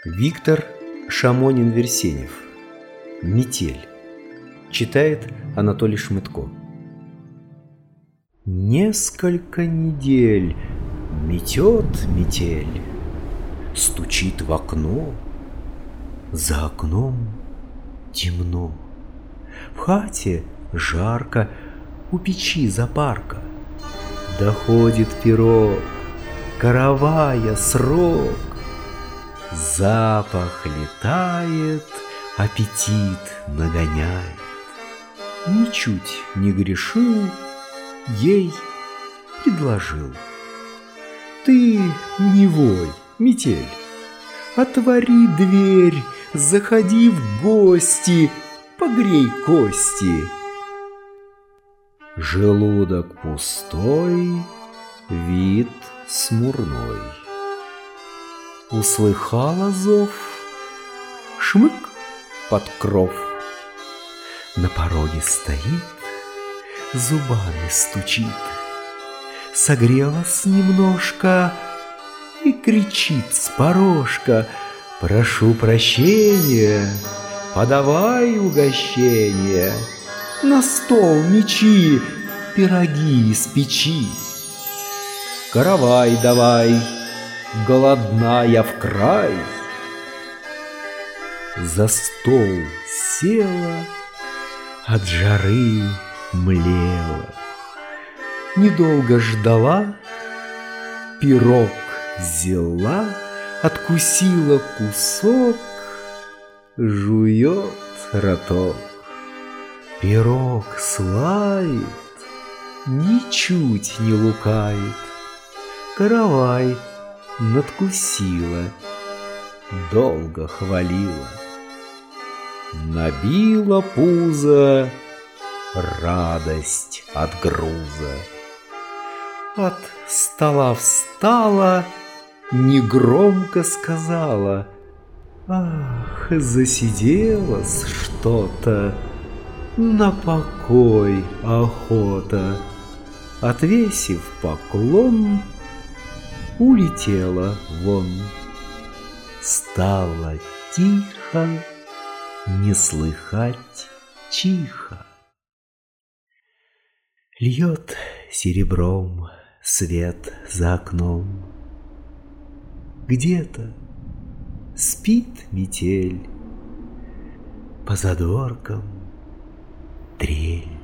Виктор Шамонин-Версенев. «Метель». Читает Анатолий Шмытко. Несколько недель метет метель, стучит в окно. За окном темно, в хате жарко, у печи запарка. Доходит пирог, каравая срок. Запах летает, аппетит нагоняет. Ничуть не грешил, ей предложил: ты не вой, метель, отвори дверь, заходи в гости, погрей кости. Желудок пустой, вид смурной. Услыхала зов, шмык под кров. На пороге стоит, зубами стучит, согрелась немножко и кричит с порожка: прошу прощения, подавай угощение, на стол мечи, пироги из печи. Каравай давай, голодна я в край. За стол села, от жары млела. Недолго ждала, пирог взяла, откусила кусок, жует роток. Пирог славит, ничуть не лукавит. Каравай надкусила, долго хвалила. Набила пузо, радость от груза. От стола встала, негромко сказала: ах, засиделась что-то, на покой охота. Отвесив поклон, улетела вон. Стало тихо, не слыхать чиха. Льет серебром свет за окном. Где-то спит метель, по задворкам трель.